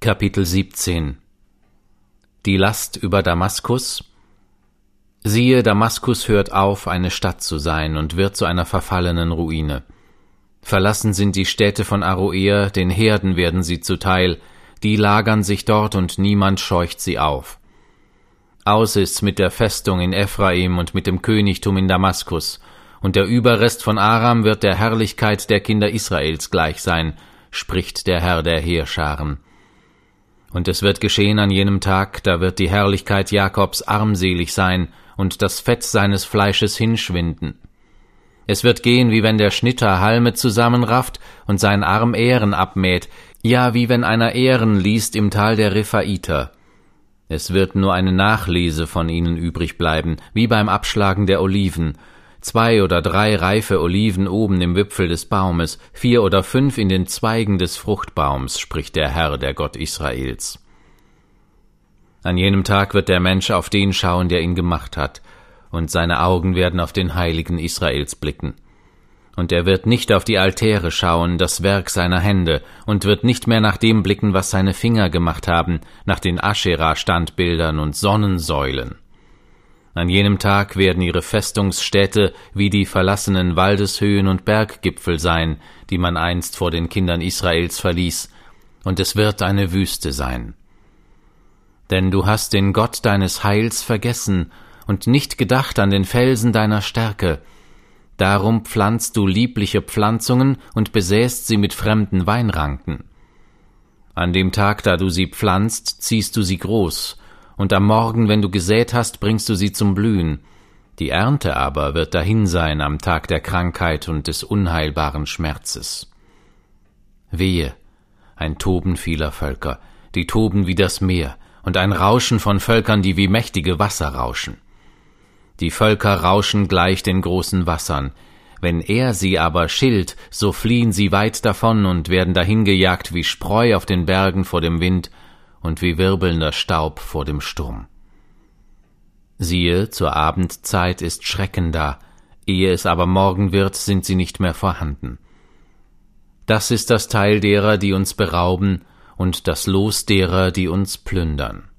Kapitel 17 Die Last über Damaskus. Siehe, Damaskus hört auf, eine Stadt zu sein und wird zu einer verfallenen Ruine. Verlassen sind die Städte von Aroer, den Herden werden sie zuteil, die lagern sich dort und niemand scheucht sie auf. Aus ist's mit der Festung in Ephraim und mit dem Königtum in Damaskus, und der Überrest von Aram wird der Herrlichkeit der Kinder Israels gleich sein, spricht der Herr der Heerscharen. Und es wird geschehen an jenem Tag, da wird die Herrlichkeit Jakobs armselig sein und das Fett seines Fleisches hinschwinden. Es wird gehen, wie wenn der Schnitter Halme zusammenrafft und sein Arm Ähren abmäht, ja, wie wenn einer Ähren liest im Tal der Rephaiter. Es wird nur eine Nachlese von ihnen übrig bleiben, wie beim Abschlagen der Oliven, 2 oder 3 reife Oliven oben im Wipfel des Baumes, 4 oder 5 in den Zweigen des Fruchtbaums, spricht der Herr, der Gott Israels. An jenem Tag wird der Mensch auf den schauen, der ihn gemacht hat, und seine Augen werden auf den Heiligen Israels blicken. Und er wird nicht auf die Altäre schauen, das Werk seiner Hände, und wird nicht mehr nach dem blicken, was seine Finger gemacht haben, nach den Aschera-Standbildern und Sonnensäulen. An jenem Tag werden ihre Festungsstädte wie die verlassenen Waldeshöhen und Berggipfel sein, die man einst vor den Kindern Israels verließ, und es wird eine Wüste sein. Denn du hast den Gott deines Heils vergessen und nicht gedacht an den Felsen deiner Stärke. Darum pflanzt du liebliche Pflanzungen und besäst sie mit fremden Weinranken. An dem Tag, da du sie pflanzt, ziehst du sie groß, und am Morgen, wenn du gesät hast, bringst du sie zum Blühen. Die Ernte aber wird dahin sein am Tag der Krankheit und des unheilbaren Schmerzes. Wehe, ein Toben vieler Völker, die toben wie das Meer, und ein Rauschen von Völkern, die wie mächtige Wasser rauschen. Die Völker rauschen gleich den großen Wassern. Wenn er sie aber schilt, so fliehen sie weit davon und werden dahingejagt wie Spreu auf den Bergen vor dem Wind und wie wirbelnder Staub vor dem Sturm. Siehe, zur Abendzeit ist Schrecken da, ehe es aber Morgen wird, sind sie nicht mehr vorhanden. Das ist das Teil derer, die uns berauben, und das Los derer, die uns plündern.